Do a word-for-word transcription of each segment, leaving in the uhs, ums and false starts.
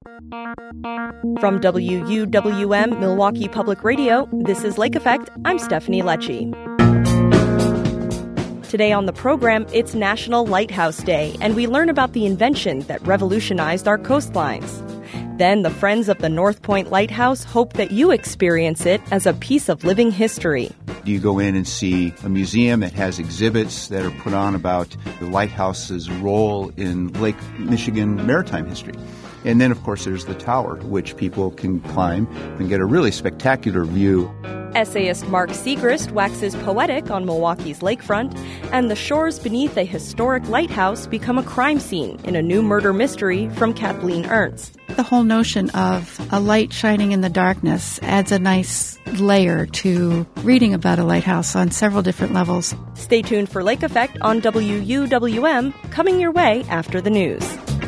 From W U W M Milwaukee Public Radio, this is Lake Effect. I'm Stephanie Lecce. Today on the program, it's National Lighthouse Day, and we learn about the invention that revolutionized our coastlines. Then the Friends of the North Point Lighthouse hope that you experience it as a piece of living history. You go in and see a museum that has exhibits that are put on about the lighthouse's role in Lake Michigan maritime history. And then, of course, there's the tower, which people can climb and get a really spectacular view. Essayist Mark Segrist waxes poetic on Milwaukee's lakefront, and the shores beneath a historic lighthouse become a crime scene in a new murder mystery from Kathleen Ernst. The whole notion of a light shining in the darkness adds a nice layer to reading about a lighthouse on several different levels. Stay tuned for Lake Effect on W U W M, coming your way after the news.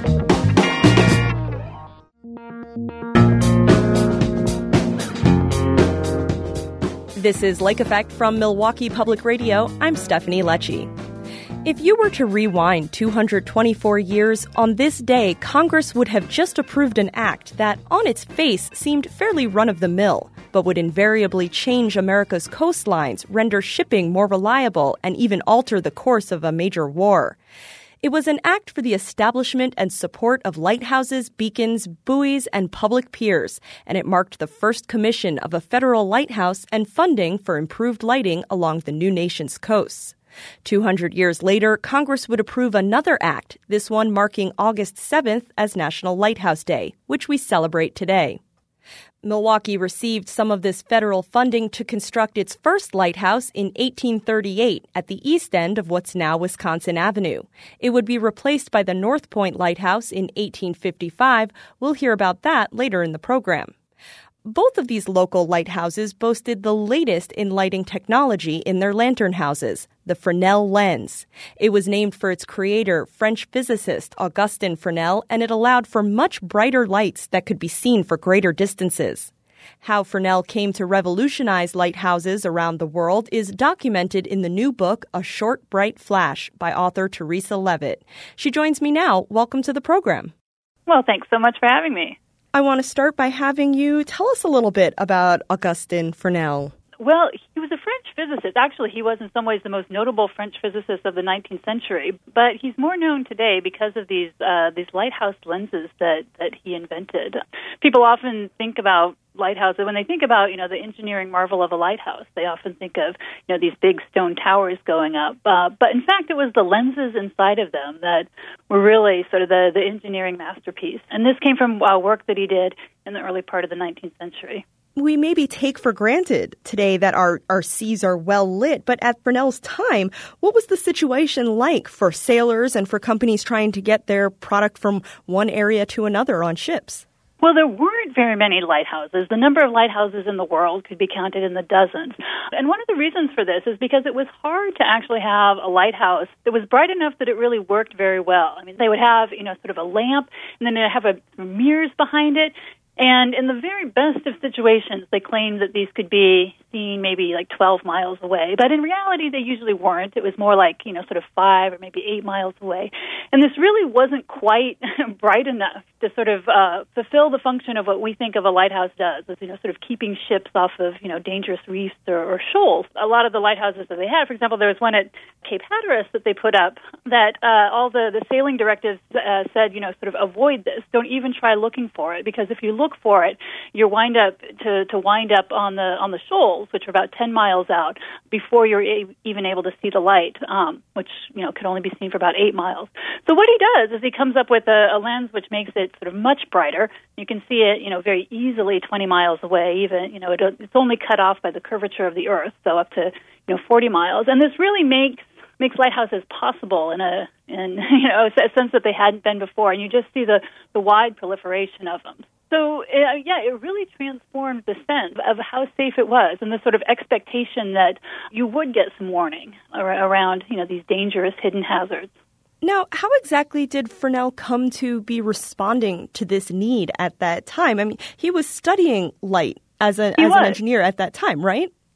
This is Lake Effect from Milwaukee Public Radio. I'm Stephanie Lecce. If you were to rewind two hundred twenty-four years, on this day, Congress would have just approved an act that, on its face, seemed fairly run-of-the-mill, but would invariably change America's coastlines, render shipping more reliable, and even alter the course of a major war. It was an act for the establishment and support of lighthouses, beacons, buoys, and public piers, and it marked the first commission of a federal lighthouse and funding for improved lighting along the new nation's coasts. Two hundred years later, Congress would approve another act, this one marking August seventh as National Lighthouse Day, which we celebrate today. Milwaukee received some of this federal funding to construct its first lighthouse in eighteen thirty-eight at the east end of what's now Wisconsin Avenue. It would be replaced by the North Point Lighthouse in eighteen fifty-five. We'll hear about that later in the program. Both of these local lighthouses boasted the latest in lighting technology in their lantern houses, the Fresnel lens. It was named for its creator, French physicist Augustin Fresnel, and it allowed for much brighter lights that could be seen for greater distances. How Fresnel came to revolutionize lighthouses around the world is documented in the new book, A Short Bright Flash, by author Teresa Levitt. She joins me now. Welcome to the program. Well, thanks so much for having me. I want to start by having you tell us a little bit about Augustin Fresnel. Well, he was a French physicist. Actually, he was in some ways the most notable French physicist of the nineteenth century, but he's more known today because of these uh, these lighthouse lenses that, that he invented. People often think about lighthouses, when they think about, you know, the engineering marvel of a lighthouse, they often think of, you know, these big stone towers going up. Uh, but in fact, it was the lenses inside of them that were really sort of the, the engineering masterpiece. And this came from uh, work that he did in the early part of the nineteenth century. We maybe take for granted today that our, our seas are well lit, but at Fresnel's time, what was the situation like for sailors and for companies trying to get their product from one area to another on ships? Well, there weren't very many lighthouses. The number of lighthouses in the world could be counted in the dozens. And one of the reasons for this is because it was hard to actually have a lighthouse that was bright enough that it really worked very well. I mean, they would have, you know, sort of a lamp, and then they'd have a mirrors behind it. And in the very best of situations, they claimed that these could be seen maybe like twelve miles away. But in reality, they usually weren't. It was more like, you know, sort of five or maybe eight miles away. And this really wasn't quite bright enough to sort of uh, fulfill the function of what we think of a lighthouse does, is, you know, sort of keeping ships off of, you know, dangerous reefs or, or shoals. A lot of the lighthouses that they had, for example, there was one at Cape Hatteras that they put up that uh, all the, the sailing directives uh, said, you know, sort of avoid this. Don't even try looking for it, because if you look for it, you wind up to, to wind up on the on the shoals, which are about ten miles out, before you're a- even able to see the light, um, which, you know, could only be seen for about eight miles. So what he does is he comes up with a, a lens which makes it sort of much brighter. You can see it, you know, very easily twenty miles away. Even, you know, it, it's only cut off by the curvature of the Earth, so up to, you know, forty miles. And this really makes makes lighthouses possible in a in you know a sense that they hadn't been before, and you just see the the wide proliferation of them. So, uh, yeah, it really transformed the sense of how safe it was, and the sort of expectation that you would get some warning around, you know, these dangerous hidden hazards. Now, how exactly did Fresnel come to be responding to this need at that time? I mean, he was studying light as, a, as an engineer at that time, right?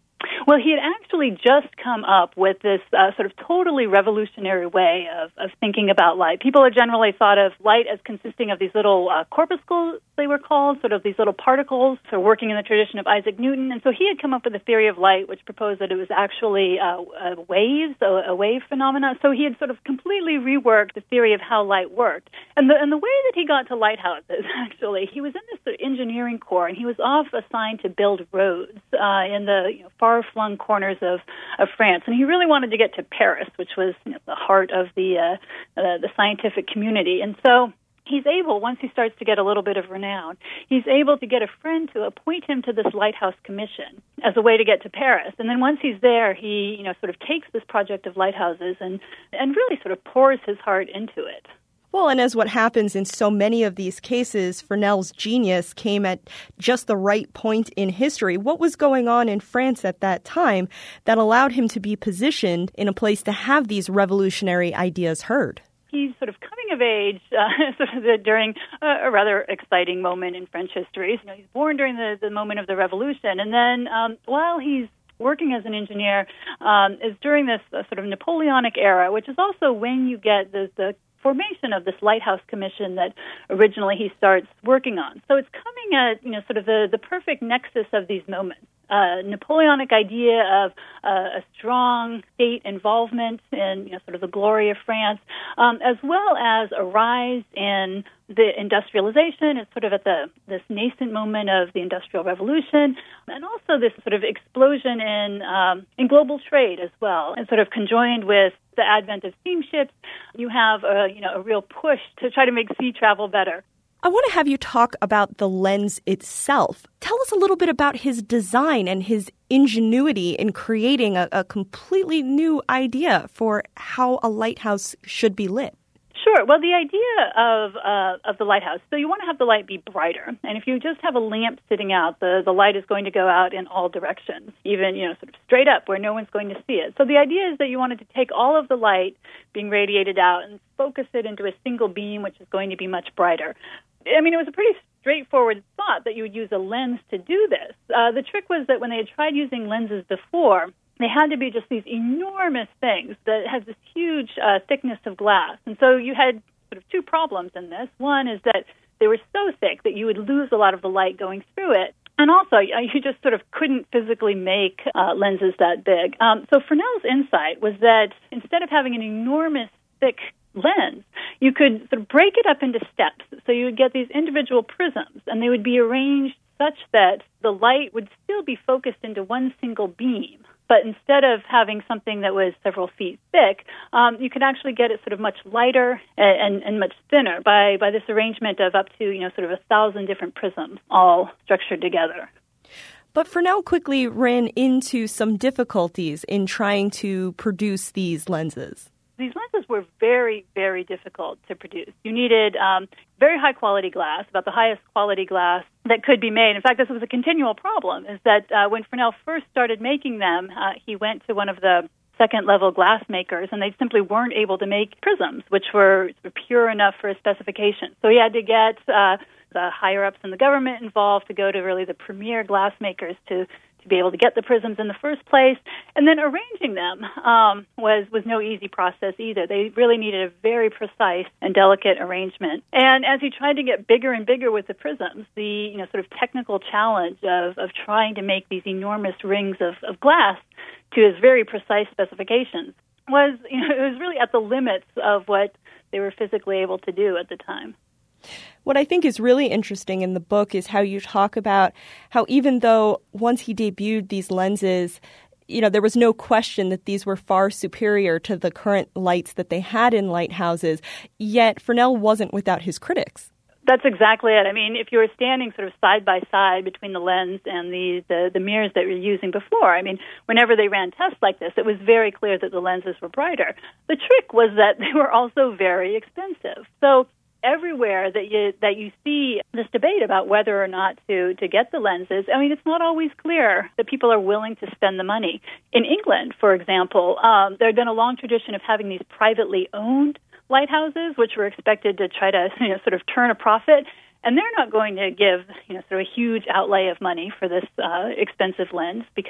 Well, he had actually just come up with this uh, sort of totally revolutionary way of, of thinking about light. People had generally thought of light as consisting of these little uh, corpuscles, they were called, sort of these little particles, so working in the tradition of Isaac Newton. And so he had come up with a theory of light which proposed that it was actually uh, uh, waves, a, a wave phenomena. So he had sort of completely reworked the theory of how light worked. And the, and the way that he got to lighthouses, actually, he was in this sort of engineering corps, and he was off assigned to build roads uh, in the you know, far-flung corners of, of France. And he really wanted to get to Paris, which was you know, the heart of the, uh, uh, the scientific community. And so he's able, once he starts to get a little bit of renown, he's able to get a friend to appoint him to this lighthouse commission as a way to get to Paris. And then once he's there, he, you know, sort of takes this project of lighthouses and, and really sort of pours his heart into it. Well, and as what happens in so many of these cases, Fresnel's genius came at just the right point in history. What was going on in France at that time that allowed him to be positioned in a place to have these revolutionary ideas heard? He's sort of coming of age uh, sort of during a, a rather exciting moment in French history. You know, he's born during the, the moment of the Revolution, and then um, while he's working as an engineer, um, is during this uh, sort of Napoleonic era, which is also when you get the, the formation of this Lighthouse Commission that originally he starts working on. So it's coming at, you know, sort of the, the perfect nexus of these moments. Uh, Napoleonic idea of uh, a strong state involvement in, you know, sort of the glory of France, um, as well as a rise in the industrialization. It's sort of at the this nascent moment of the Industrial Revolution, and also this sort of explosion in um, in global trade as well, and sort of conjoined with the advent of steamships, you have a you know a real push to try to make sea travel better. I want to have you talk about the lens itself. Tell us a little bit about his design and his ingenuity in creating a, a completely new idea for how a lighthouse should be lit. Sure. Well, the idea of uh, of the lighthouse, so you want to have the light be brighter. And if you just have a lamp sitting out, the, the light is going to go out in all directions, even, you know, sort of straight up where no one's going to see it. So the idea is that you wanted to take all of the light being radiated out and focus it into a single beam, which is going to be much brighter. I mean, it was a pretty straightforward thought that you would use a lens to do this. Uh, the trick was that when they had tried using lenses before, they had to be just these enormous things that had this huge uh, thickness of glass. And so you had sort of two problems in this. One is that they were so thick that you would lose a lot of the light going through it. And also, you just sort of couldn't physically make uh, lenses that big. Um, so Fresnel's insight was that instead of having an enormous, thick lens, you could sort of break it up into steps. So you would get these individual prisms, and they would be arranged such that the light would still be focused into one single beam. But instead of having something that was several feet thick, um, you could actually get it sort of much lighter and, and, and much thinner by, by this arrangement of up to, you know, sort of a thousand different prisms all structured together. But Fresnel quickly ran into some difficulties in trying to produce these lenses. These lenses were very, very difficult to produce. You needed um, very high-quality glass, about the highest quality glass that could be made. In fact, this was a continual problem, is that uh, when Fresnel first started making them, uh, he went to one of the second-level glass makers, and they simply weren't able to make prisms, which were pure enough for his specifications. So he had to get uh, the higher-ups in the government involved to go to really the premier glass makers to to be able to get the prisms in the first place. And then arranging them um, was, was no easy process either. They really needed a very precise and delicate arrangement. And as he tried to get bigger and bigger with the prisms, the you know sort of technical challenge of, of trying to make these enormous rings of, of glass to his very precise specifications was, you know, it was really at the limits of what they were physically able to do at the time. What I think is really interesting in the book is how you talk about how even though once he debuted these lenses, you know, there was no question that these were far superior to the current lights that they had in lighthouses, yet Fresnel wasn't without his critics. That's exactly it. I mean, if you were standing sort of side by side between the lens and the, the, the mirrors that we were using before, I mean, whenever they ran tests like this, it was very clear that the lenses were brighter. The trick was that they were also very expensive. So everywhere that you that you see this debate about whether or not to, to get the lenses, I mean, it's not always clear that people are willing to spend the money. In England, for example, um, there had been a long tradition of having these privately owned lighthouses, which were expected to try to, you know, sort of turn a profit. And they're not going to give, you know, sort of a huge outlay of money for this uh, expensive lens because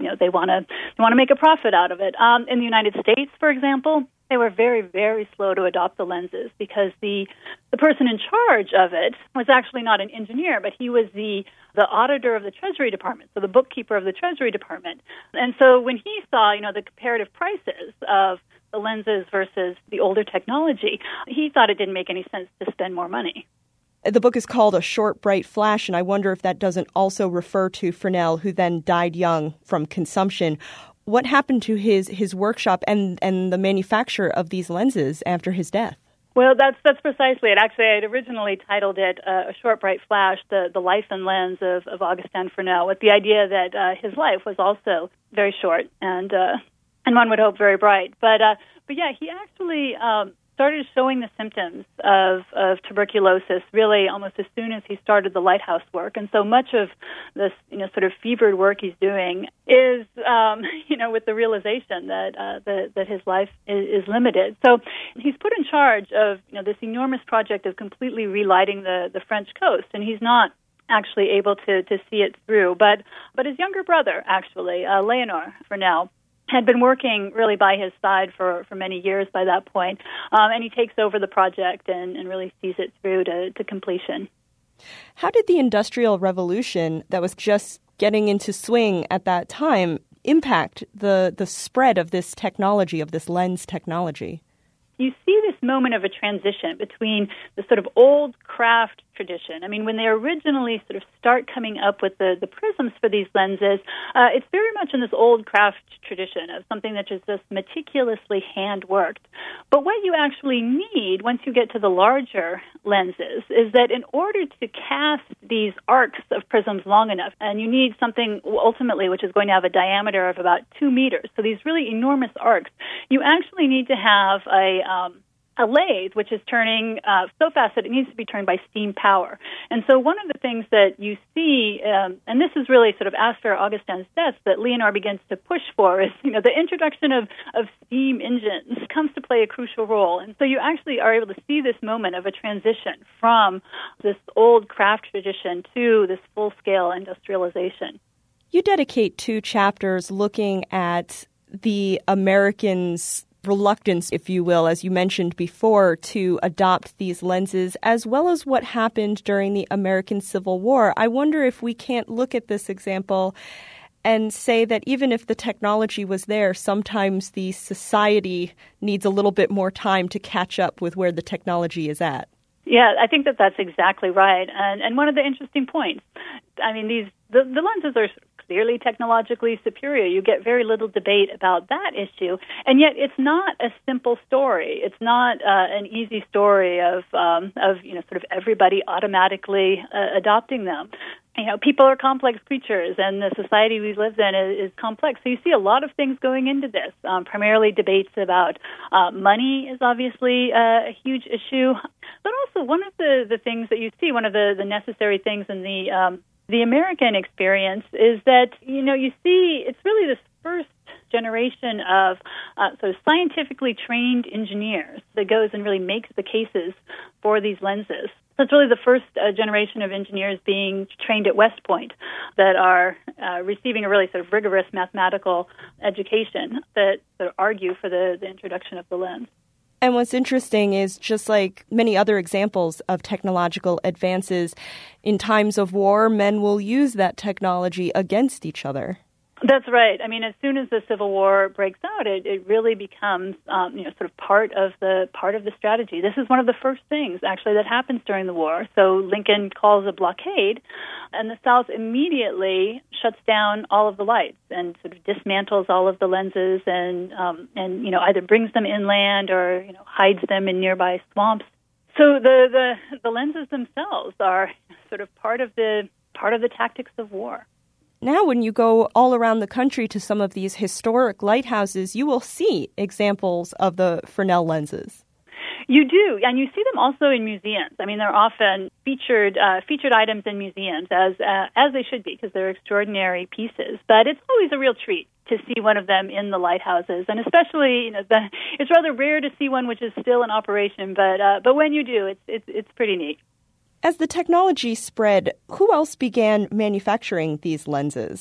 you know, they want to they want to make a profit out of it. Um, in the United States, for example, they were very, very slow to adopt the lenses because the the person in charge of it was actually not an engineer, but he was the the auditor of the Treasury Department, so the bookkeeper of the Treasury Department. And so when he saw, you know, the comparative prices of the lenses versus the older technology, he thought it didn't make any sense to spend more money. The book is called A Short, Bright Flash, and I wonder if that doesn't also refer to Fresnel, who then died young from consumption. What happened to his, his workshop and, and the manufacture of these lenses after his death? Well, that's that's precisely it. Actually, I had originally titled it uh, A Short, Bright Flash, the, the life and lens of, of Augustin Fresnel, with the idea that uh, his life was also very short and uh, and one would hope very bright. But, uh, but yeah, he actually Um, started showing the symptoms of, of tuberculosis really almost as soon as he started the lighthouse work. And so much of this, you know, sort of fevered work he's doing is, um, you know, with the realization that, uh, that, that his life is, is limited. So he's put in charge of, you know, this enormous project of completely relighting the, the French coast, and he's not actually able to, to see it through. But, but his younger brother, actually, uh, Leonor Fresnel, had been working really by his side for, for many years by that point, um, and he takes over the project and, and really sees it through to, to completion. How did the Industrial Revolution that was just getting into swing at that time impact the, the spread of this technology, of this lens technology? You see this moment of a transition between the sort of old craft tradition. I mean, when they originally sort of start coming up with the, the prisms for these lenses, uh, it's very much in this old craft tradition of something that is just meticulously hand-worked. But what you actually need once you get to the larger lenses is that in order to cast these arcs of prisms long enough, and you need something ultimately which is going to have a diameter of about two meters, so these really enormous arcs, you actually need to have a um, a lathe, which is turning uh, so fast that it needs to be turned by steam power. And so one of the things that you see, um, and this is really sort of after Augustin's death, that Leonard begins to push for is, you know, the introduction of, of steam engines comes to play a crucial role. And so you actually are able to see this moment of a transition from this old craft tradition to this full-scale industrialization. You dedicate two chapters looking at the Americans' reluctance, if you will, as you mentioned before, to adopt these lenses, as well as what happened during the American Civil War. I wonder if we can't look at this example and say that even if the technology was there, sometimes the society needs a little bit more time to catch up with where the technology is at. Yeah, I think that that's exactly right. And and one of the interesting points, I mean, these the, the lenses are clearly technologically superior. You get very little debate about that issue. And yet it's not a simple story. It's not uh, an easy story of, um, of you know, sort of everybody automatically uh, adopting them. You know, people are complex creatures, and the society we live in is, is complex. So you see a lot of things going into this, um, primarily debates about uh, money is obviously uh, a huge issue. But also one of the, the things that you see, one of the, the necessary things in the um, the American experience is that, you know, you see it's really this first generation of uh, sort of scientifically trained engineers that goes and really makes the cases for these lenses. So it's really the first uh, generation of engineers being trained at West Point that are uh, receiving a really sort of rigorous mathematical education that, that argue for the, the introduction of the lens. And what's interesting is, just like many other examples of technological advances, in times of war, men will use that technology against each other. That's right. I mean, as soon as the Civil War breaks out, it, it really becomes, um, you know, sort of part of the part of the strategy. This is one of the first things, actually, that happens during the war. So Lincoln calls a blockade, and the South immediately shuts down all of the lights and sort of dismantles all of the lenses, and um, and you know either brings them inland or you know hides them in nearby swamps. So the the, the lenses themselves are sort of part of the part of the tactics of war. Now, when you go all around the country to some of these historic lighthouses, you will see examples of the Fresnel lenses. You do, and you see them also in museums. I mean, they're often featured uh, featured items in museums, as uh, as they should be, because they're extraordinary pieces. But it's always a real treat to see one of them in the lighthouses, and especially, you know, the, it's rather rare to see one which is still in operation. But uh, but when you do, it's it's it's pretty neat. As the technology spread, who else began manufacturing these lenses?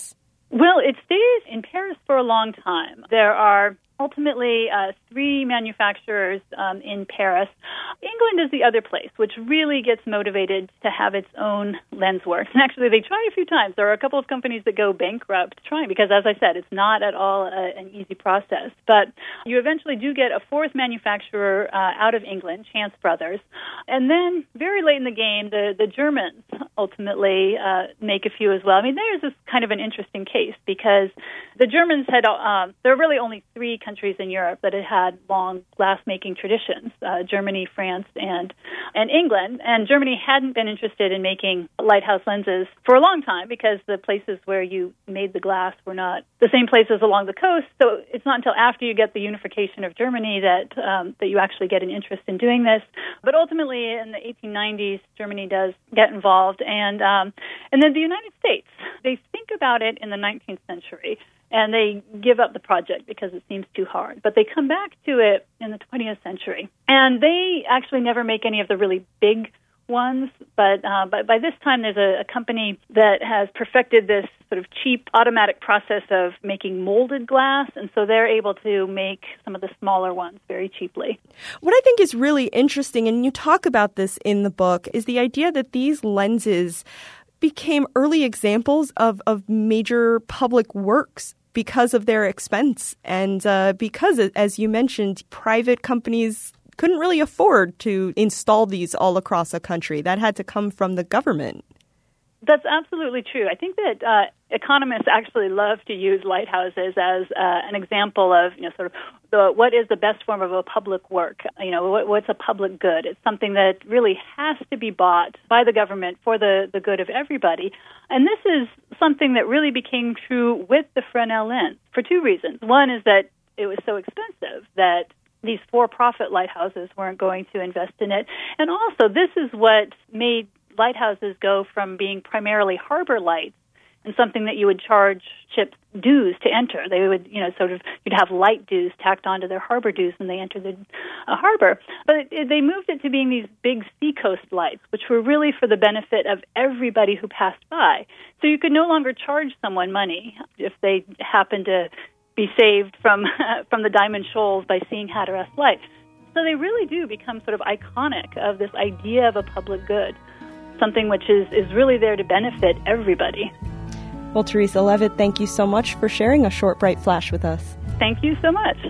Well, it stays in Paris for a long time. There are ultimately uh, three manufacturers um, in Paris. England is the other place, which really gets motivated to have its own lens works. And actually, they try a few times. There are a couple of companies that go bankrupt trying because, as I said, it's not at all a, an easy process. But you eventually do get a fourth manufacturer uh, out of England, Chance Brothers. And then very late in the game, the, the Germans ultimately uh, make a few as well. I mean, there's this kind of an interesting case because the Germans had, uh, there are really only three countries in Europe that had had long glass-making traditions, uh, Germany, France, and and England. And Germany hadn't been interested in making lighthouse lenses for a long time because the places where you made the glass were not the same places along the coast. So it's not until after you get the unification of Germany that um, that you actually get an interest in doing this. But ultimately, in the eighteen nineties, Germany does get involved. And, um, and then the United States, they think about it in the nineteenth century. And they give up the project because it seems too hard. But they come back to it in the twentieth century. And they actually never make any of the really big ones. But, uh, but by this time, there's a, a company that has perfected this sort of cheap automatic process of making molded glass. And so they're able to make some of the smaller ones very cheaply. What I think is really interesting, and you talk about this in the book, is the idea that these lenses became early examples of, of major public works because of their expense and uh, because, as you mentioned, private companies couldn't really afford to install these all across the country. That had to come from the government. That's absolutely true. I think that uh, economists actually love to use lighthouses as uh, an example of, you know, sort of the, what is the best form of a public work. You know, what, what's a public good? It's something that really has to be bought by the government for the, the good of everybody. And this is something that really became true with the Fresnel lens for two reasons. One is that it was so expensive that these for-profit lighthouses weren't going to invest in it. And also, this is what made lighthouses go from being primarily harbor lights and something that you would charge ships dues to enter. They would, you know, sort of, you'd have light dues tacked onto their harbor dues when they entered the uh, harbor. But it, they moved it to being these big seacoast lights, which were really for the benefit of everybody who passed by. So you could no longer charge someone money if they happened to be saved from from the Diamond Shoals by seeing Hatteras Light. So they really do become sort of iconic of this idea of a public good, something which is, is really there to benefit everybody. Well, Teresa Leavitt, thank you so much for sharing A Short Bright Flash with us. Thank you so much.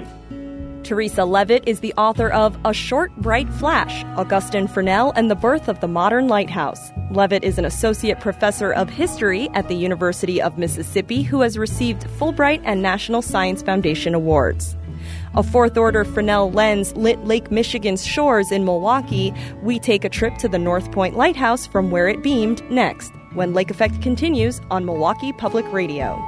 Teresa Leavitt is the author of A Short Bright Flash, Augustin Fresnel and the Birth of the Modern Lighthouse. Leavitt is an associate professor of history at the University of Mississippi who has received Fulbright and National Science Foundation awards. A fourth-order Fresnel lens lit Lake Michigan's shores in Milwaukee. We take a trip to the North Point Lighthouse from where it beamed next, when Lake Effect continues on Milwaukee Public Radio.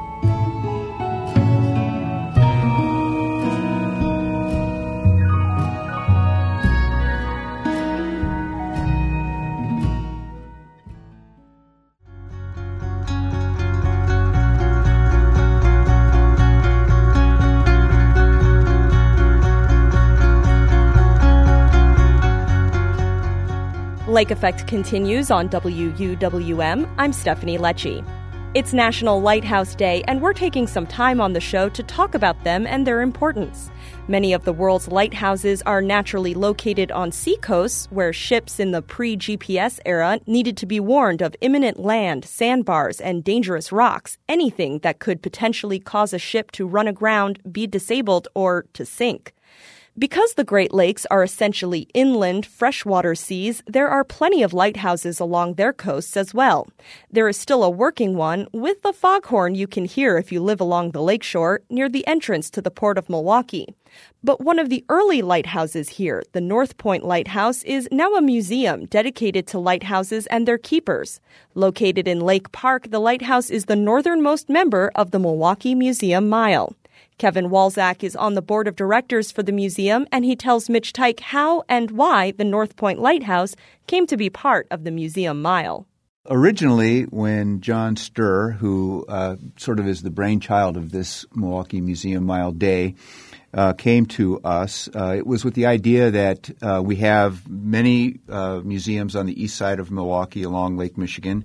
Lake Effect continues on W U W M. I'm Stephanie Lecce. It's National Lighthouse Day, and we're taking some time on the show to talk about them and their importance. Many of the world's lighthouses are naturally located on seacoasts, where ships in the pre-G P S era needed to be warned of imminent land, sandbars, and dangerous rocks, anything that could potentially cause a ship to run aground, be disabled, or to sink. Because the Great Lakes are essentially inland freshwater seas, there are plenty of lighthouses along their coasts as well. There is still a working one with the foghorn you can hear if you live along the lakeshore near the entrance to the Port of Milwaukee. But one of the early lighthouses here, the North Point Lighthouse, is now a museum dedicated to lighthouses and their keepers. Located in Lake Park, the lighthouse is the northernmost member of the Milwaukee Museum Mile. Kevin Walczak is on the board of directors for the museum, and he tells Mitch Teich how and why the North Point Lighthouse came to be part of the Museum Mile. Originally, when John Sturr, who uh, sort of is the brainchild of this Milwaukee Museum Mile Day, uh, came to us, uh, it was with the idea that uh, we have many uh, museums on the east side of Milwaukee along Lake Michigan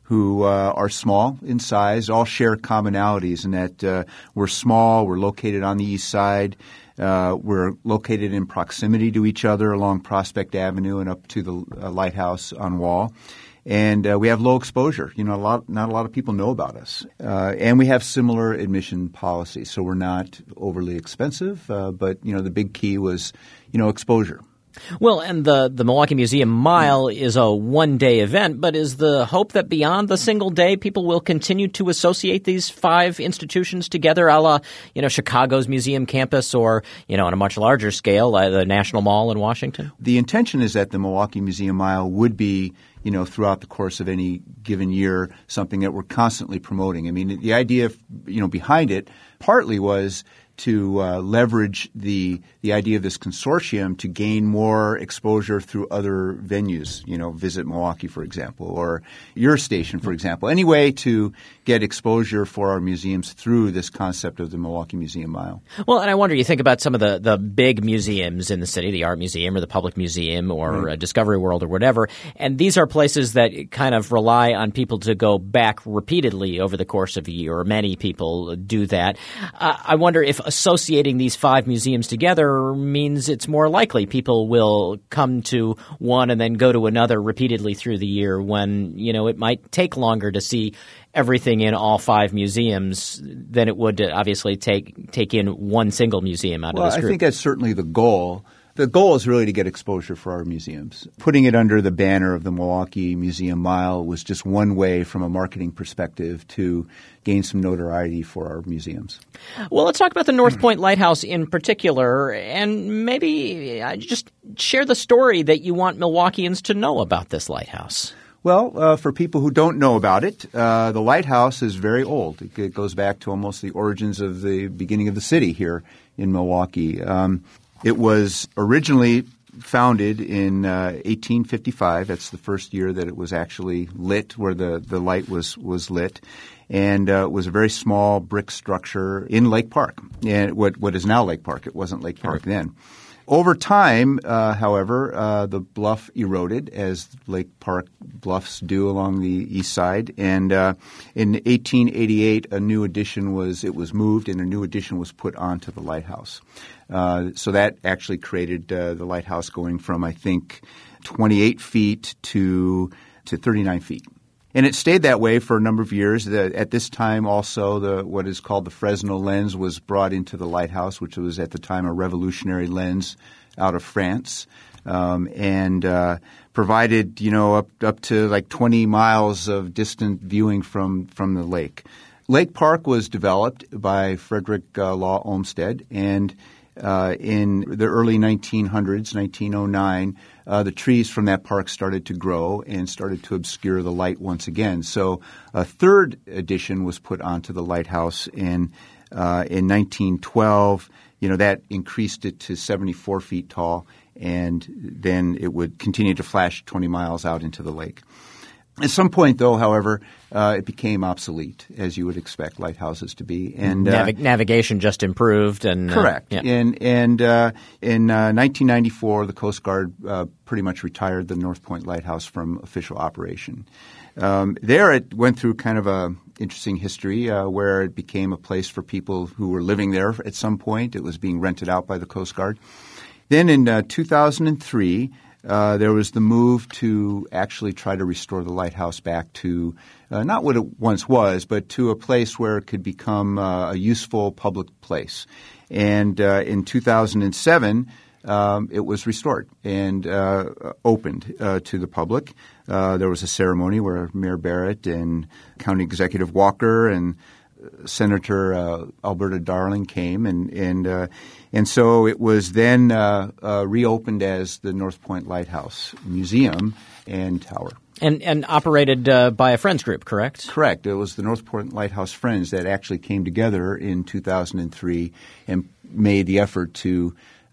who uh, are small in size, all share commonalities in that uh, we're small, we're located on the east side, uh, we're located in proximity to each other along Prospect Avenue and up to the uh, lighthouse on Wall. And uh, we have low exposure. You know, a lot, not a lot of people know about us. Uh, and we have similar admission policies, so we're not overly expensive. Uh, but, you know, the big key was, you know, exposure. Well, and the, the Milwaukee Museum Mile is a one-day event, but is the hope that beyond the single day people will continue to associate these five institutions together, a la, you know, Chicago's museum campus or, you know, on a much larger scale, uh, the National Mall in Washington? The intention is that the Milwaukee Museum Mile would be, you know, throughout the course of any given year, something that we're constantly promoting. I mean, the idea, you know, behind it partly was to uh, leverage the the idea of this consortium to gain more exposure through other venues, you know, Visit Milwaukee, for example, or your station, for example. Any way to get exposure for our museums through this concept of the Milwaukee Museum Mile. Well, and I wonder, you think about some of the, the big museums in the city, the Art Museum or the Public Museum or right. uh, Discovery World or whatever, and these are places that kind of rely on people to go back repeatedly over the course of a year, or many people do that. Uh, I wonder if associating these five museums together means it's more likely people will come to one and then go to another repeatedly through the year when, you know, it might take longer to see everything in all five museums than it would to obviously take take in one single museum out well, of this group. I think that's certainly the goal. The goal is really to get exposure for our museums. Putting it under the banner of the Milwaukee Museum Mile was just one way from a marketing perspective to gain some notoriety for our museums. Well, let's talk about the North Point Lighthouse in particular, and maybe just share the story that you want Milwaukeeans to know about this lighthouse. Well, uh, for people who don't know about it, uh, the lighthouse is very old. It, it goes back to almost the origins of the beginning of the city here in Milwaukee. Um, it was originally founded in uh, eighteen fifty-five. That's the first year that it was actually lit, where the, the light was, was lit. And uh, it was a very small brick structure in Lake Park, and what, what is now Lake Park. It wasn't Lake Park then. Over time, uh, however, uh, the bluff eroded, as Lake Park bluffs do along the east side. And uh, in eighteen eighty-eight, a new addition was it was moved, and a new addition was put onto the lighthouse. Uh, so that actually created uh, the lighthouse going from, I think, twenty-eight feet to to thirty-nine feet. And it stayed that way for a number of years. The, at this time also, the what is called the Fresnel lens was brought into the lighthouse, which was at the time a revolutionary lens out of France, um, and uh, provided, you know, up up to like twenty miles of distant viewing from, from the lake. Lake Park was developed by Frederick uh, Law Olmsted, and Uh, in the early nineteen hundreds, nineteen oh nine, uh, the trees from that park started to grow and started to obscure the light once again. So a third addition was put onto the lighthouse in uh, in nineteen twelve. You know, that increased it to seventy-four feet tall, and then it would continue to flash twenty miles out into the lake. At some point, though, however, uh, it became obsolete, as you would expect lighthouses to be. And uh, Navig- navigation just improved. and uh, Correct. Yeah. And, and uh, in uh, nineteen ninety-four, the Coast Guard uh, pretty much retired the North Point Lighthouse from official operation. Um, there it went through kind of a interesting history uh, where it became a place for people who were living there at some point. It was being rented out by the Coast Guard. Then in uh, two thousand three – Uh, there was the move to actually try to restore the lighthouse back to uh, not what it once was, but to a place where it could become uh, a useful public place. And uh, in two thousand seven, um, it was restored and uh, opened uh, to the public. Uh, there was a ceremony where Mayor Barrett and County Executive Walker and Senator uh, Alberta Darling came, and and uh, and so it was then uh, uh, reopened as the North Point Lighthouse Museum and Tower. And and operated uh, by a Friends group, correct? Correct. It was the North Point Lighthouse Friends that actually came together in two thousand three and made the effort to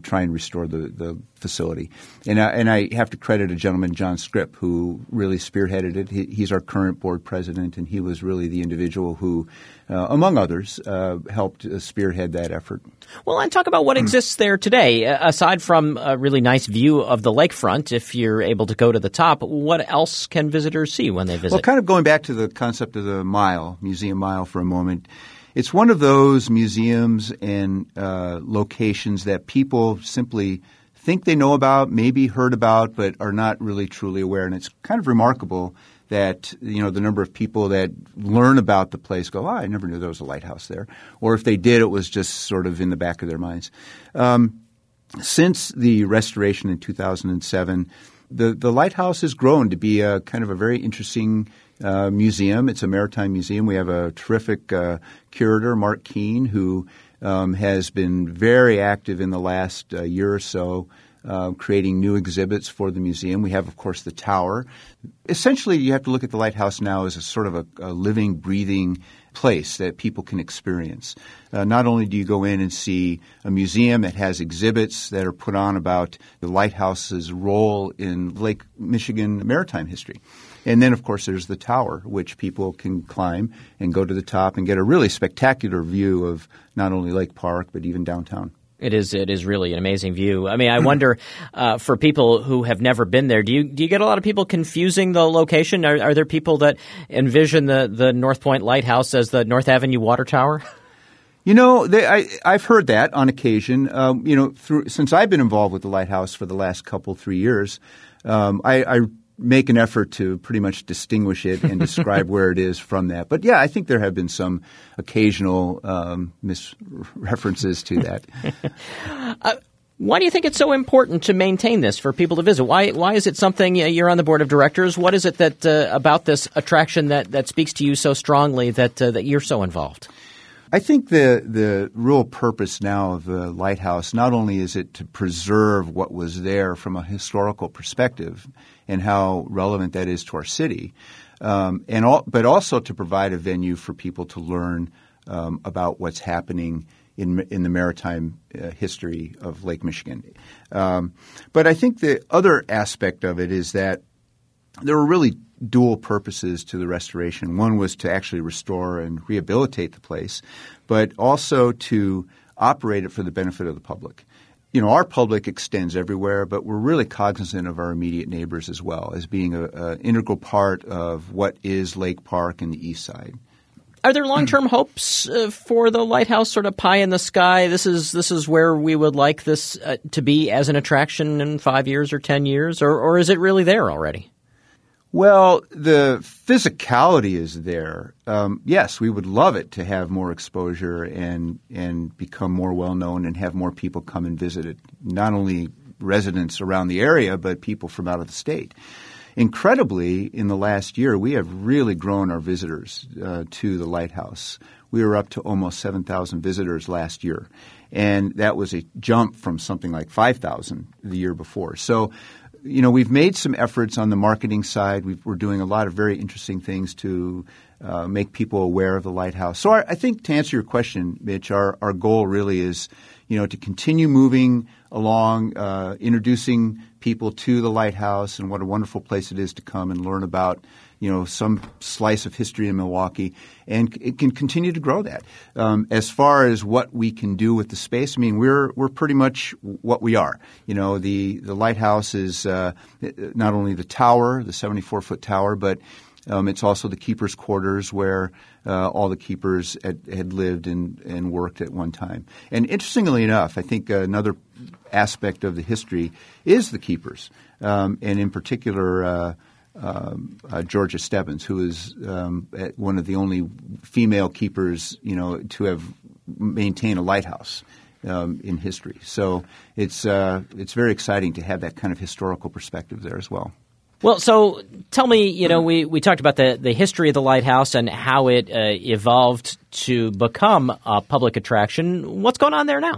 try and restore the, the facility. And I, and I have to credit a gentleman, John Scripp, who really spearheaded it. He, he's our current board president, and he was really the individual who, uh, among others, uh, helped uh, spearhead that effort. Well, and talk about what exists there today. Aside from a really nice view of the lakefront, if you're able to go to the top, what else can visitors see when they visit? Well, kind of going back to the concept of the mile, Museum Mile for a moment, it's one of those museums and uh, locations that people simply think they know about, maybe heard about, but are not really truly aware. And it's kind of remarkable that, you know, the number of people that learn about the place go, oh, I never knew there was a lighthouse there. Or if they did, it was just sort of in the back of their minds. Um, since the restoration in two thousand seven, the, the lighthouse has grown to be a kind of a very interesting Uh, museum. It's a maritime museum. We have a terrific uh, curator, Mark Keene, who um, has been very active in the last uh, year or so, uh, creating new exhibits for the museum. We have, of course, the tower. Essentially, you have to look at the lighthouse now as a sort of a, a living, breathing place that people can experience. Uh, not only do you go in and see a museum that has exhibits that are put on about the lighthouse's role in Lake Michigan maritime history. And then, of course, there's the tower, which people can climb and go to the top and get a really spectacular view of not only Lake Park, but even downtown. It is. It is really an amazing view. I mean, I wonder uh, for people who have never been there, do you do you get a lot of people confusing the location? Are, are there people that envision the, the North Point Lighthouse as the North Avenue Water Tower? You know, they, I, I've heard that on occasion. Um, you know, through, since I've been involved with the lighthouse for the last couple, three years, um, I, I make an effort to pretty much distinguish it and describe where it is from that. But yeah, I think there have been some occasional um, misreferences to that. uh, why do you think it's so important to maintain this for people to visit? Why why is it something, uh, you're on the board of directors, what is it that uh, about this attraction that, that speaks to you so strongly that uh, that you're so involved? I think the the real purpose now of the lighthouse, not only is it to preserve what was there from a historical perspective and how relevant that is to our city, um, and all, but also to provide a venue for people to learn um, about what's happening in in the maritime uh, history of Lake Michigan. Um, but I think the other aspect of it is that there were really dual purposes to the restoration. One was to actually restore and rehabilitate the place, but also to operate it for the benefit of the public. You know, our public extends everywhere, but we're really cognizant of our immediate neighbors as well as being an integral part of what is Lake Park and the east side. Are there long-term hopes uh, for the lighthouse, sort of pie in the sky? This is this is where we would like this uh, to be as an attraction in five years or ten years, or, or is it really there already? Well, the physicality is there. Um, yes, we would love it to have more exposure and and become more well-known and have more people come and visit it, not only residents around the area, but people from out of the state. Incredibly, in the last year, we have really grown our visitors uh, to the lighthouse. We were up to almost seven thousand visitors last year, and that was a jump from something like five thousand the year before. So, you know, we've made some efforts on the marketing side. We've, we're doing a lot of very interesting things to uh, make people aware of the lighthouse. So our, I think to answer your question, Mitch, our, our goal really is, you know, to continue moving along, uh, introducing people to the lighthouse and what a wonderful place it is to come and learn about, you know, some slice of history in Milwaukee, and it can continue to grow that. Um, as far as what we can do with the space, I mean, we're we're pretty much what we are. You know, the the lighthouse is uh, not only the tower, the seventy-four foot tower, but um, it's also the keepers' quarters where uh, all the keepers had, had lived and, and worked at one time. And interestingly enough, I think another aspect of the history is the keepers, um, and in particular uh, um, uh, Georgia Stebbins, who is um, one of the only female keepers, you know, to have maintained a lighthouse um, in history. So it's uh, it's very exciting to have that kind of historical perspective there as well. Well, so tell me, you know, we, we talked about the, the history of the lighthouse and how it uh, evolved to become a public attraction. What's going on there now?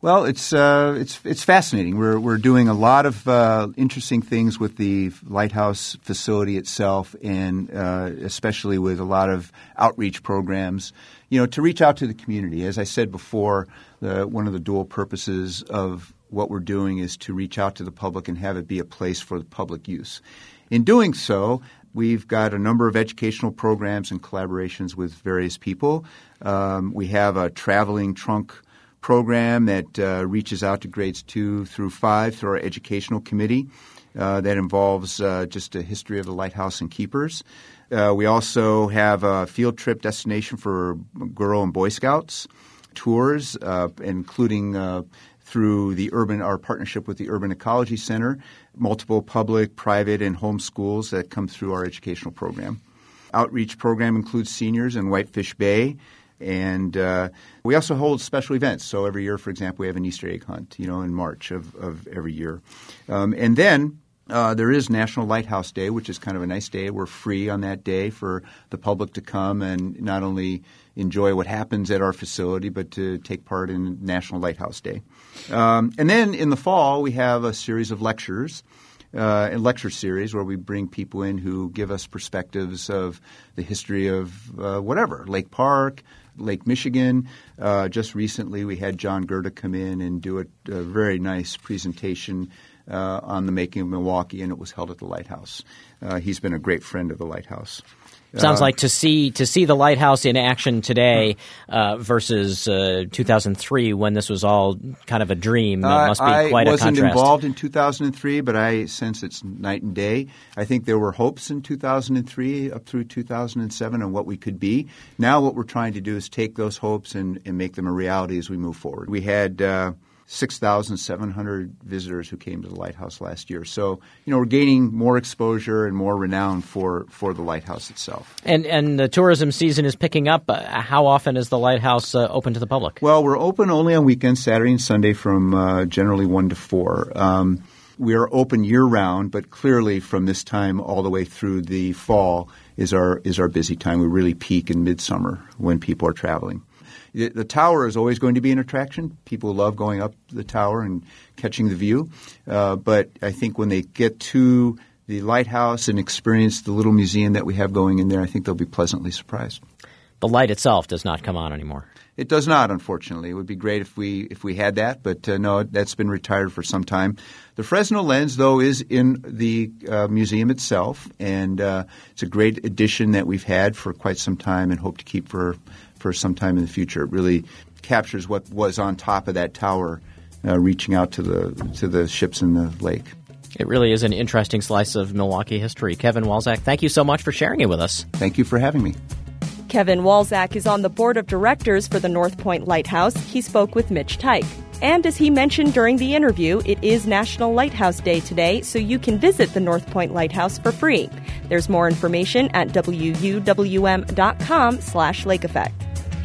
Well, it's uh, it's it's fascinating. We're we're doing a lot of uh, interesting things with the lighthouse facility itself, and uh, especially with a lot of outreach programs. You know, to reach out to the community. As I said before, the, one of the dual purposes of what we're doing is to reach out to the public and have it be a place for the public use. In doing so, we've got a number of educational programs and collaborations with various people. Um, we have a traveling trunk program that uh, reaches out to grades two through five through our educational committee uh, that involves uh, just a history of the lighthouse and keepers. Uh, we also have a field trip destination for Girl and Boy Scouts tours, uh, including uh, through the urban our partnership with the Urban Ecology Center, multiple public, private, and home schools that come through our educational program. Outreach program includes seniors in Whitefish Bay. And uh, we also hold special events. So every year, for example, we have an Easter egg hunt, you know, in March of, of every year. Um, and then uh, there is National Lighthouse Day, which is kind of a nice day. We're free on that day for the public to come and not only enjoy what happens at our facility, but to take part in National Lighthouse Day. Um, and then in the fall, we have a series of lectures. Uh, a lecture series where we bring people in who give us perspectives of the history of uh, whatever, Lake Park, Lake Michigan. Uh, just recently we had John Gerda come in and do a, a very nice presentation uh, on the making of Milwaukee, and it was held at the Lighthouse. Uh, he's been a great friend of the Lighthouse. Sounds uh, like to see to see the lighthouse in action today uh, versus uh, two thousand three when this was all kind of a dream. It must be uh, quite a contrast. I wasn't involved in two thousand three, but I sense it's night and day. I think there were hopes in two thousand three up through two thousand seven on what we could be. Now what we're trying to do is take those hopes and, and make them a reality as we move forward. We had uh, six thousand seven hundred visitors who came to the Lighthouse last year. So, you know, we're gaining more exposure and more renown for, for the Lighthouse itself. And and the tourism season is picking up. Uh, how often is the Lighthouse uh, open to the public? Well, we're open only on weekends, Saturday and Sunday from uh, generally one to four. Um, we are open year-round, but clearly from this time all the way through the fall is our is our busy time. We really peak in midsummer when people are traveling. The tower is always going to be an attraction. People love going up the tower and catching the view. Uh, but I think when they get to the lighthouse and experience the little museum that we have going in there, I think they'll be pleasantly surprised. The light itself does not come on anymore. It does not, unfortunately. It would be great if we if we had that, but uh, no, that's been retired for some time. The Fresnel lens, though, is in the uh, museum itself, and uh, it's a great addition that we've had for quite some time and hope to keep for for some time in the future. It really captures what was on top of that tower, uh, reaching out to the to the ships in the lake. It really is an interesting slice of Milwaukee history. Kevin Walczak, thank you so much for sharing it with us. Thank you for having me. Kevin Walczak is on the board of directors for the North Point Lighthouse. He spoke with Mitch Teich. And as he mentioned during the interview, it is National Lighthouse Day today, so you can visit the North Point Lighthouse for free. There's more information at W U W M dot com slash lake effect.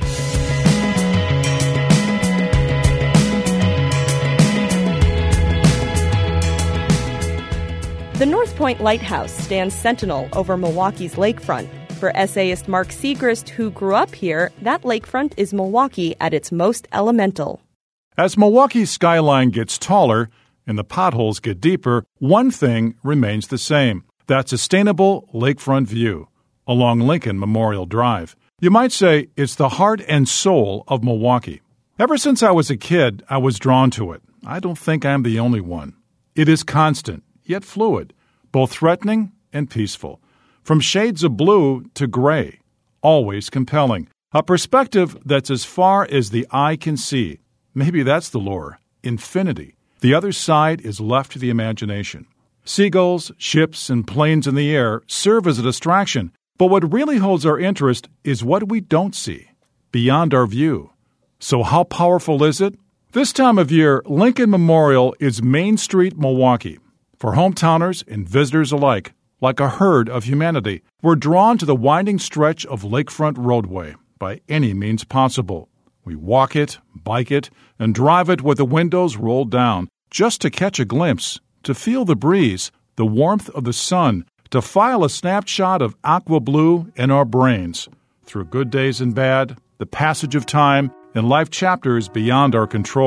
The North Point Lighthouse stands sentinel over Milwaukee's lakefront. For essayist Mark Segrist, who grew up here, that lakefront is Milwaukee at its most elemental. As Milwaukee's skyline gets taller and the potholes get deeper, one thing remains the same: that sustainable lakefront view along Lincoln Memorial Drive. You might say it's the heart and soul of Milwaukee. Ever since I was a kid, I was drawn to it. I don't think I'm the only one. It is constant, yet fluid, both threatening and peaceful. From shades of blue to gray, always compelling. A perspective that's as far as the eye can see. Maybe that's the lure. Infinity. The other side is left to the imagination. Seagulls, ships, and planes in the air serve as a distraction, but what really holds our interest is what we don't see, beyond our view. So how powerful is it? This time of year, Lincoln Memorial is Main Street, Milwaukee. For hometowners and visitors alike, like a herd of humanity, we're drawn to the winding stretch of lakefront roadway by any means possible. We walk it, bike it, and drive it with the windows rolled down, just to catch a glimpse, to feel the breeze, the warmth of the sun, to file a snapshot of aqua blue in our brains. Through good days and bad, the passage of time, and life chapters beyond our control,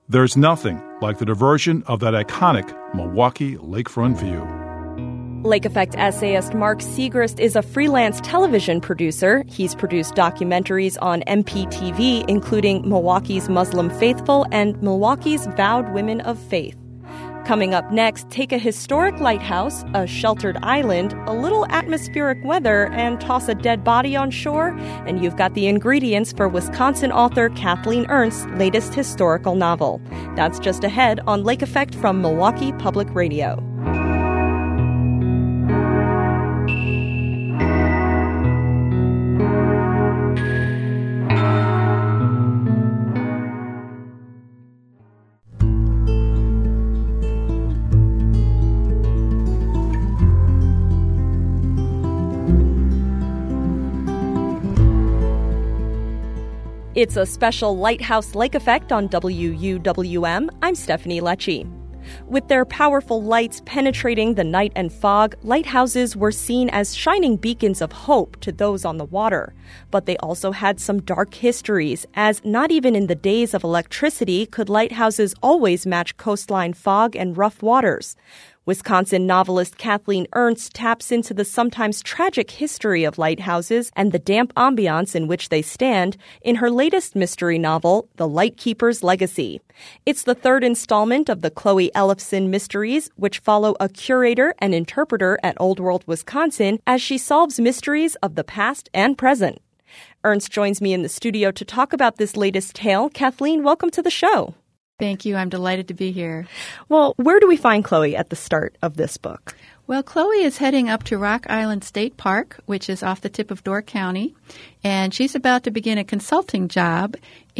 There's nothing like the diversion of that iconic Milwaukee lakefront view. Lake Effect essayist Mark Segrist is a freelance television producer. He's produced documentaries on M P T V, including Milwaukee's Muslim Faithful and Milwaukee's Vowed Women of Faith. Coming up next, take a historic lighthouse, a sheltered island, a little atmospheric weather, and toss a dead body on shore, and you've got the ingredients for Wisconsin author Kathleen Ernst's latest historical novel. That's just ahead on Lake Effect from Milwaukee Public Radio. It's a special Lighthouse Lake Effect on W U W M. I'm Stephanie Lecce. With their powerful lights penetrating the night and fog, lighthouses were seen as shining beacons of hope to those on the water. But they also had some dark histories, as not even in the days of electricity could lighthouses always match coastline fog and rough waters. Wisconsin novelist Kathleen Ernst taps into the sometimes tragic history of lighthouses and the damp ambiance in which they stand in her latest mystery novel, The Lightkeeper's Legacy. It's the third installment of the Chloe Ellefson mysteries, which follow a curator and interpreter at Old World, Wisconsin, as she solves mysteries of the past and present. Ernst joins me in the studio to talk about this latest tale. Kathleen, welcome to the show. Thank you. I'm delighted to be here. Well, where do we find Chloe at the start of this book? Well, Chloe is heading up to Rock Island State Park, which is off the tip of Door County, and she's about to begin a consulting job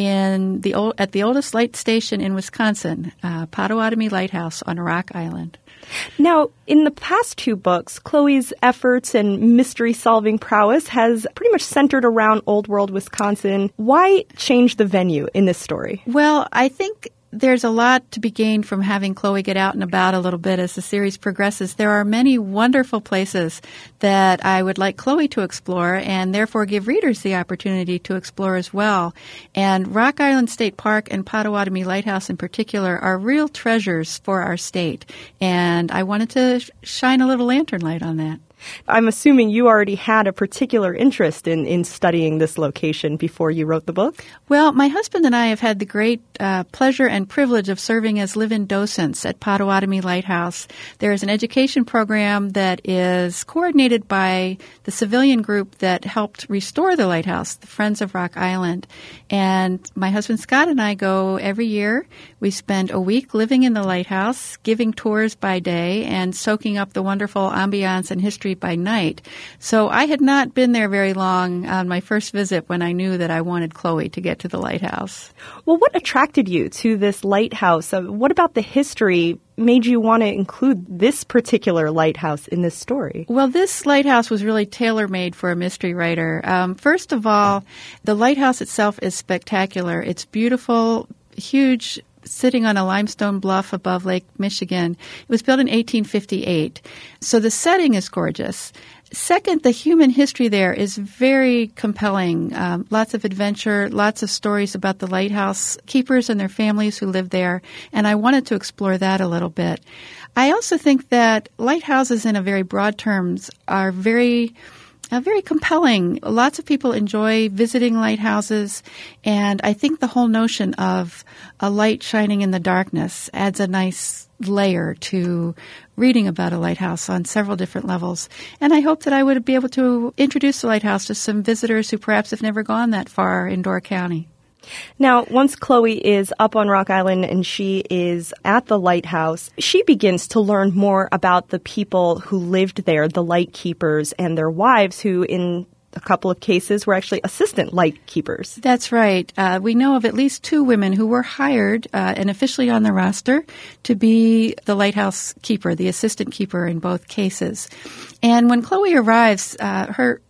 in the old, at the oldest light station in Wisconsin, uh, Potawatomi Lighthouse on Rock Island. Now, in the past two books, Chloe's efforts and mystery-solving prowess has pretty much centered around Old World, Wisconsin. Why change the venue in this story? Well, I think there's a lot to be gained from having Chloe get out and about a little bit as the series progresses. There are many wonderful places that I would like Chloe to explore and therefore give readers the opportunity to explore as well. And Rock Island State Park and Potawatomi Lighthouse in particular are real treasures for our state. And I wanted to sh- shine a little lantern light on that. I'm assuming you already had a particular interest in, in studying this location before you wrote the book? Well, my husband and I have had the great uh, pleasure and privilege of serving as live-in docents at Potawatomi Lighthouse. There is an education program that is coordinated by the civilian group that helped restore the lighthouse, the Friends of Rock Island. And my husband Scott and I go every year. We spend a week living in the lighthouse, giving tours by day, and soaking up the wonderful ambiance and history by night. So I had not been there very long on my first visit when I knew that I wanted Chloe to get to the lighthouse. Well, what attracted you to this lighthouse? Uh, what about the history made you want to include this particular lighthouse in this story? Well, this lighthouse was really tailor-made for a mystery writer. Um, first of all, the lighthouse itself is spectacular. It's beautiful, huge, sitting on a limestone bluff above Lake Michigan. It was built in eighteen fifty-eight. So the setting is gorgeous. Second, the human history there is very compelling. Um, lots of adventure, lots of stories about the lighthouse keepers and their families who live there, and I wanted to explore that a little bit. I also think that lighthouses in a very broad terms are very Uh, very compelling. Lots of people enjoy visiting lighthouses, and I think the whole notion of a light shining in the darkness adds a nice layer to reading about a lighthouse on several different levels. And I hope that I would be able to introduce the lighthouse to some visitors who perhaps have never gone that far in Door County. Now, once Chloe is up on Rock Island and she is at the lighthouse, she begins to learn more about the people who lived there, the light keepers and their wives, who in a couple of cases were actually assistant light keepers. That's right. Uh, we know of at least two women who were hired uh, and officially on the roster to be the lighthouse keeper, the assistant keeper in both cases. And when Chloe arrives, uh, her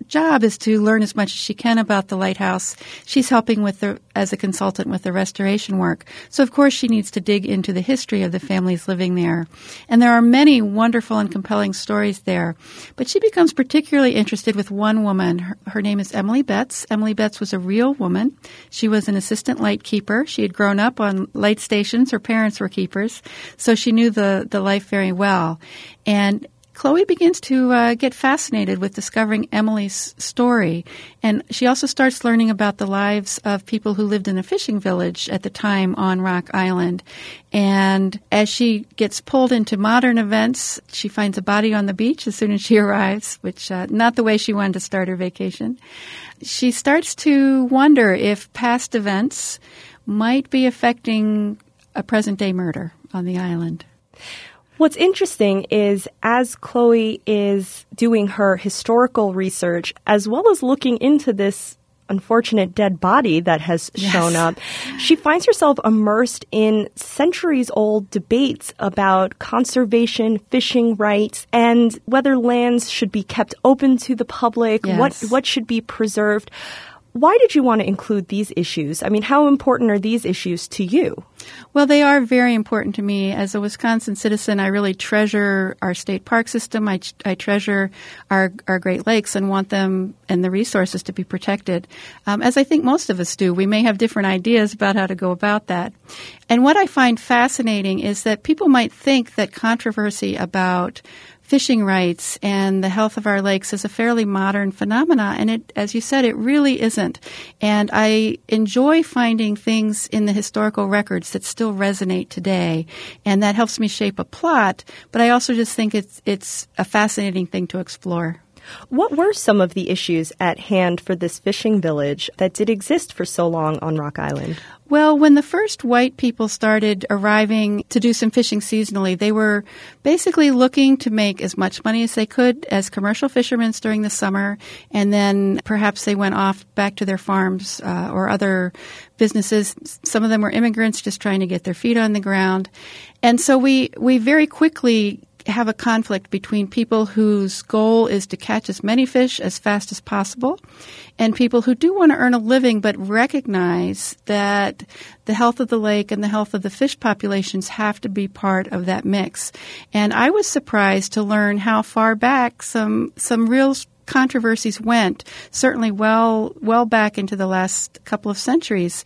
job is to learn as much as she can about the lighthouse. She's helping with the as a consultant with the restoration work. So, of course, she needs to dig into the history of the families living there. And there are many wonderful and compelling stories there. But she becomes particularly interested with one woman. Her, her name is Emily Betts. Emily Betts was a real woman. She was an assistant light keeper. She had grown up on light stations. Her parents were keepers. So she knew the, the life very well. And Chloe begins to uh, get fascinated with discovering Emily's story. And she also starts learning about the lives of people who lived in a fishing village at the time on Rock Island. And as she gets pulled into modern events, she finds a body on the beach as soon as she arrives, which uh, not the way she wanted to start her vacation. She starts to wonder if past events might be affecting a present-day murder on the island. What's interesting is as Chloe is doing her historical research, as well as looking into this unfortunate dead body that has yes. shown up, she finds herself immersed in centuries-old debates about conservation, fishing rights, and whether lands should be kept open to the public, yes. what what should be preserved. Why did you want to include these issues? I mean, how important are these issues to you? Well, they are very important to me. As a Wisconsin citizen, I really treasure our state park system. I, I treasure our, our Great Lakes and want them and the resources to be protected, um, as I think most of us do. We may have different ideas about how to go about that. And what I find fascinating is that people might think that controversy about fishing rights and the health of our lakes is a fairly modern phenomena, and it, as you said, it really isn't. And I enjoy finding things in the historical records that still resonate today, and that helps me shape a plot, but I also just think it's it's a fascinating thing to explore. What were some of the issues at hand for this fishing village that did exist for so long on Rock Island? Well, when the first white people started arriving to do some fishing seasonally, they were basically looking to make as much money as they could as commercial fishermen during the summer, and then perhaps they went off back to their farms uh, or other businesses. Some of them were immigrants just trying to get their feet on the ground. And so we, we very quickly have a conflict between people whose goal is to catch as many fish as fast as possible and people who do want to earn a living but recognize that the health of the lake and the health of the fish populations have to be part of that mix. And I was surprised to learn how far back some some real controversies went, certainly well well back into the last couple of centuries.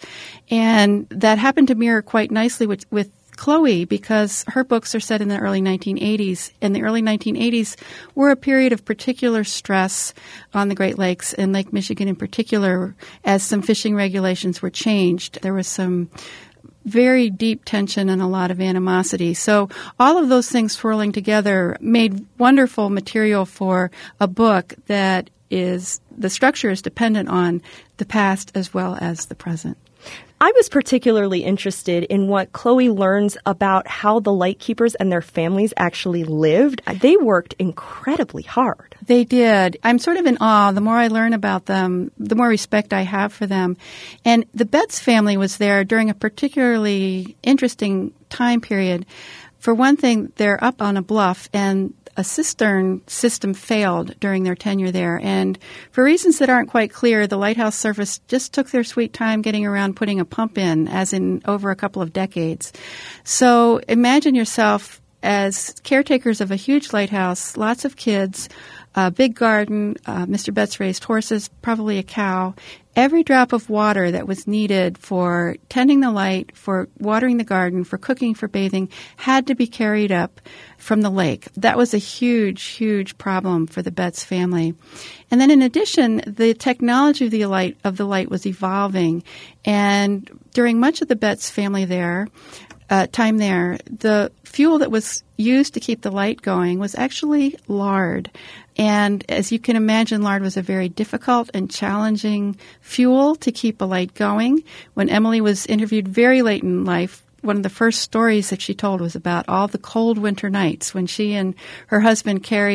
And that happened to mirror quite nicely with, with Chloe, because her books are set in the early nineteen eighties, and the early nineteen eighties were a period of particular stress on the Great Lakes and Lake Michigan in particular, as some fishing regulations were changed. There was some very deep tension and a lot of animosity. So all of those things swirling together made wonderful material for a book that is, the structure is dependent on the past as well as the present. I was particularly interested in what Chloe learns about how the lightkeepers and their families actually lived. They worked incredibly hard. They did. I'm sort of in awe. The more I learn about them, the more respect I have for them. And the Betts family was there during a particularly interesting time period. For one thing, they're up on a bluff, and a cistern system failed during their tenure there. And for reasons that aren't quite clear, the lighthouse service just took their sweet time getting around putting a pump in, as in over a couple of decades. So imagine yourself as caretakers of a huge lighthouse, lots of kids, a big garden, uh, Mister Betts raised horses, probably a cow. Every drop of water that was needed for tending the light, for watering the garden, for cooking, for bathing, had to be carried up from the lake. That was a huge, huge problem for the Betts family. And then in addition, the technology of the light, of the light was evolving. And during much of the Betts family there, Uh, time there, the fuel that was used to keep the light going was actually lard. And as you can imagine, lard was a very difficult and challenging fuel to keep a light going. When Emily was interviewed very late in life, one of the first stories that she told was about all the cold winter nights when she and her husband carried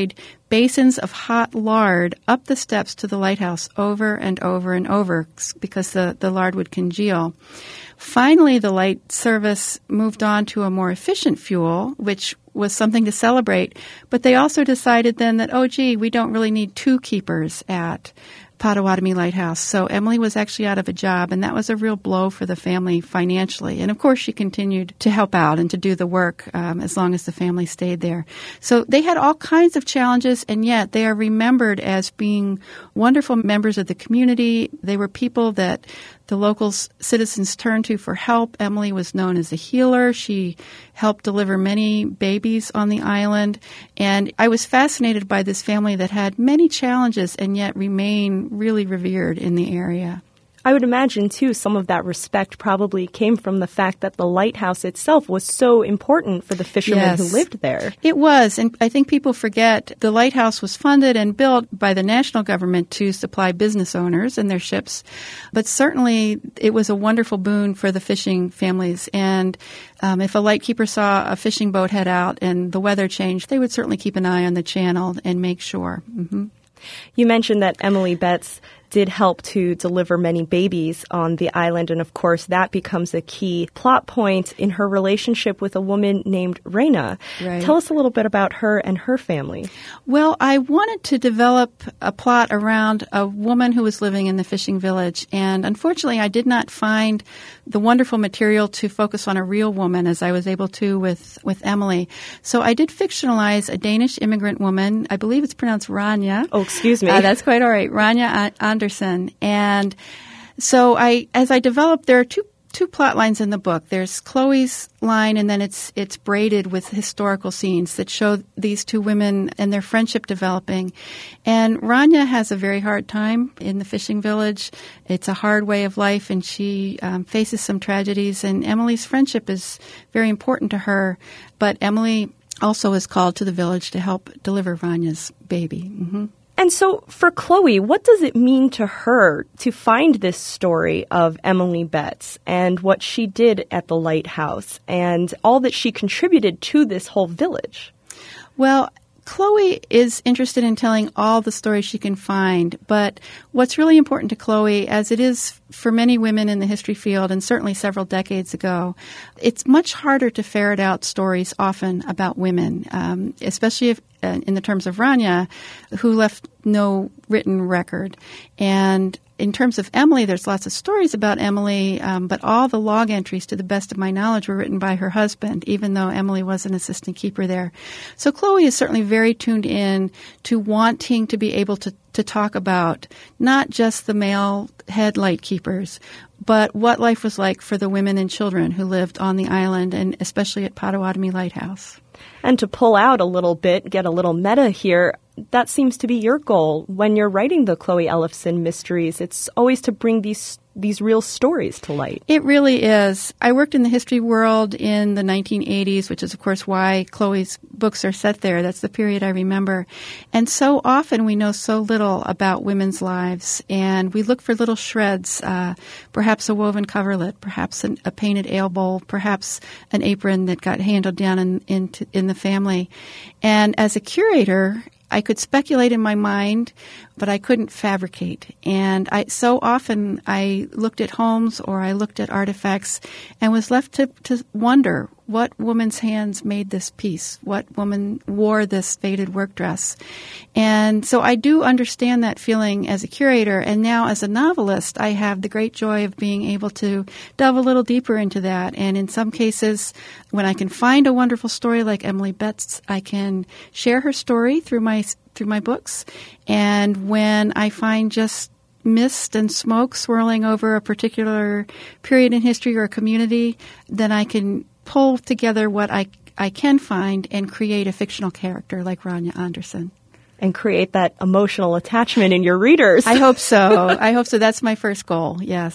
basins of hot lard up the steps to the lighthouse over and over and over because the, the lard would congeal. Finally, the light service moved on to a more efficient fuel, which was something to celebrate. But they also decided then that, oh, gee, we don't really need two keepers at Potawatomi Lighthouse. So Emily was actually out of a job, and that was a real blow for the family financially. And of course, she continued to help out and to do the work um, as long as the family stayed there. So they had all kinds of challenges, and yet they are remembered as being wonderful members of the community. They were people that the local citizens turned to for help. Emily was known as a healer. She helped deliver many babies on the island. And I was fascinated by this family that had many challenges and yet remain really revered in the area. I would imagine, too, some of that respect probably came from the fact that the lighthouse itself was so important for the fishermen yes. who lived there. It was, and I think people forget the lighthouse was funded and built by the national government to supply business owners and their ships, but certainly it was a wonderful boon for the fishing families. And um, if a lightkeeper saw a fishing boat head out and the weather changed, they would certainly keep an eye on the channel and make sure. Mm-hmm. You mentioned that Emily Betts did help to deliver many babies on the island, and of course that becomes a key plot point in her relationship with a woman named Raina. Right. Tell us a little bit about her and her family. Well, I wanted to develop a plot around a woman who was living in the fishing village, and unfortunately I did not find the wonderful material to focus on a real woman as I was able to with, with Emily. So I did fictionalize a Danish immigrant woman. I believe it's pronounced Rania. Oh, excuse me. Uh, that's quite all right. Rania Anderson. And so I, as I developed, there are two two plot lines in the book. There's Chloe's line, and then it's it's braided with historical scenes that show these two women and their friendship developing. And Rania has a very hard time in the fishing village. It's a hard way of life, and she um, faces some tragedies. And Emily's friendship is very important to her, but Emily also is called to the village to help deliver Rania's baby. Mm-hmm. And so for Chloe, what does it mean to her to find this story of Emily Betts and what she did at the lighthouse and all that she contributed to this whole village? Well, Chloe is interested in telling all the stories she can find, but what's really important to Chloe, as it is for many women in the history field and certainly several decades ago, it's much harder to ferret out stories often about women, um, especially if, uh, in the terms of Rania, who left no written record. And in terms of Emily, there's lots of stories about Emily, um, but all the log entries, to the best of my knowledge, were written by her husband, even though Emily was an assistant keeper there. So Chloe is certainly very tuned in to wanting to be able to, to talk about not just the male head light keepers, but what life was like for the women and children who lived on the island, and especially at Potawatomi Lighthouse. And to pull out a little bit, get a little meta here, that seems to be your goal when you're writing the Chloe Ellefson mysteries. It's always to bring these these real stories to light. It really is. I worked in the history world in the nineteen eighties, which is, of course, why Chloe's books are set there. That's the period I remember. And so often we know so little about women's lives, and we look for little shreds, uh, perhaps a woven coverlet, perhaps an, a painted ale bowl, perhaps an apron that got handled down in, in, in the family. And as a curator, I could speculate in my mind, but I couldn't fabricate. And I so often I looked at homes or I looked at artifacts and was left to, to wonder what woman's hands made this piece, what woman wore this faded work dress. And so I do understand that feeling as a curator. And now as a novelist, I have the great joy of being able to delve a little deeper into that. And in some cases, when I can find a wonderful story like Emily Betts, I can share her story through my through my books. And when I find just mist and smoke swirling over a particular period in history or a community, then I can pull together what I, I can find and create a fictional character like Rania Anderson. And create that emotional attachment in your readers. I hope so. I hope so. That's my first goal, yes.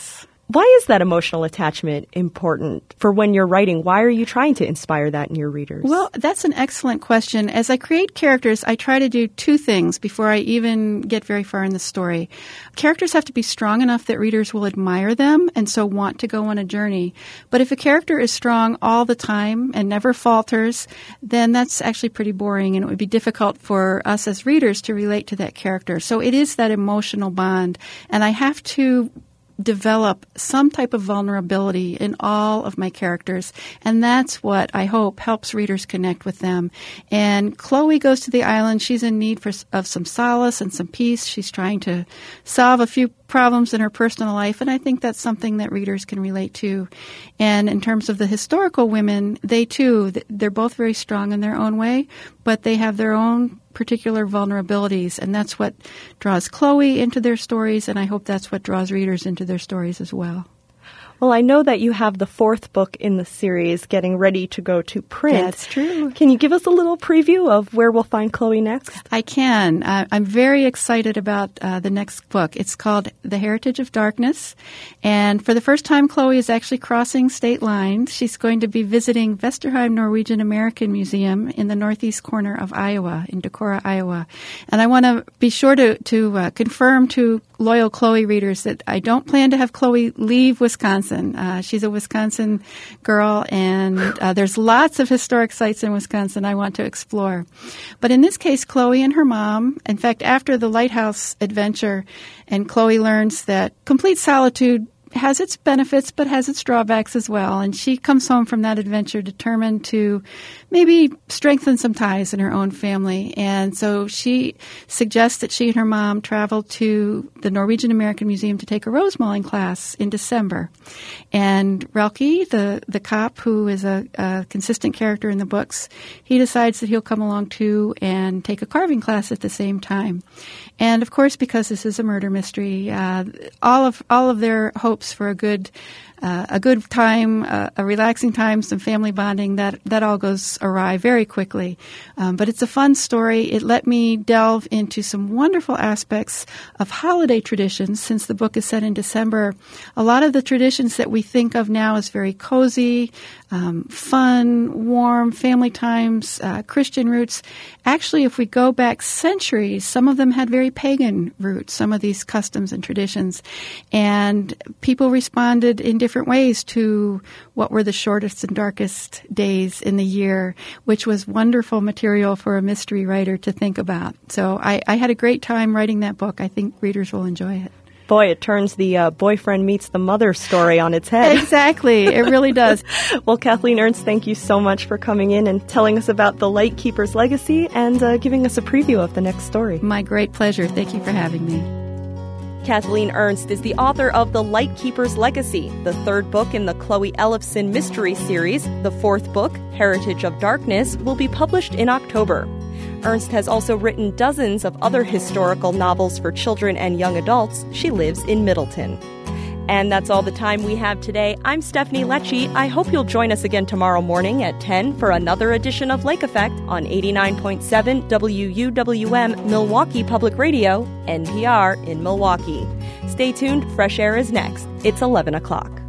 Why is that emotional attachment important for when you're writing? Why are you trying to inspire that in your readers? Well, that's an excellent question. As I create characters, I try to do two things before I even get very far in the story. Characters have to be strong enough that readers will admire them and so want to go on a journey. But if a character is strong all the time and never falters, then that's actually pretty boring, and it would be difficult for us as readers to relate to that character. So it is that emotional bond, and I have to develop some type of vulnerability in all of my characters, and that's what I hope helps readers connect with them. And Chloe goes to the island. She's in need for, of some solace and some peace. She's trying to solve a few problems in her personal life, and I think that's something that readers can relate to. And in terms of the historical women, they too, they're both very strong in their own way, but they have their own particular vulnerabilities, and that's what draws Chloe into their stories, and I hope that's what draws readers into their stories as well. Well, I know that you have the fourth book in the series getting ready to go to print. That's true. Can you give us a little preview of where we'll find Chloe next? I can. Uh, I'm very excited about uh, the next book. It's called The Heritage of Darkness. And for the first time, Chloe is actually crossing state lines. She's going to be visiting Vesterheim Norwegian American Museum in the northeast corner of Iowa, in Decorah, Iowa. And I want to be sure to, to uh, confirm to loyal Chloe readers that I don't plan to have Chloe leave Wisconsin. Uh, she's a Wisconsin girl, and uh, there's lots of historic sites in Wisconsin I want to explore. But in this case, Chloe and her mom, in fact, after the lighthouse adventure, and Chloe learns that complete solitude has its benefits but has its drawbacks as well. And she comes home from that adventure determined to maybe strengthen some ties in her own family. And so she suggests that she and her mom travel to the Norwegian American Museum to take a rose mowing class in December. And Relke, the, the cop who is a, a consistent character in the books, he decides that he'll come along too and take a carving class at the same time. And of course, because this is a murder mystery, uh, all of all of their hopes for a good uh, a good time, uh, a relaxing time, some family bonding, that, that all goes awry very quickly. Um, but it's a fun story. It let me delve into some wonderful aspects of holiday traditions. Since the book is set in December, a lot of the traditions that we think of now as very cozy, um, fun, warm, family times, uh, Christian roots, actually, if we go back centuries, some of them had very pagan roots, some of these customs and traditions. And people responded in different ways to what were the shortest and darkest days in the year, which was wonderful material for a mystery writer to think about. So I, I had a great time writing that book. I think readers will enjoy it. Boy, it turns the uh, boyfriend meets the mother story on its head. Exactly. It really does. Well, Kathleen Ernst, thank you so much for coming in and telling us about the Lightkeeper's legacy and uh, giving us a preview of the next story. My great pleasure. Thank you for having me. Kathleen Ernst is the author of The Lightkeeper's Legacy, the third book in the Chloe Ellefson mystery series. The fourth book, Heritage of Darkness, will be published in October. Ernst has also written dozens of other historical novels for children and young adults. She lives in Middleton. And that's all the time we have today. I'm Stephanie Lecce. I hope you'll join us again tomorrow morning at ten for another edition of Lake Effect on eighty-nine point seven W U W M Milwaukee Public Radio, N P R in Milwaukee. Stay tuned. Fresh Air is next. It's eleven o'clock.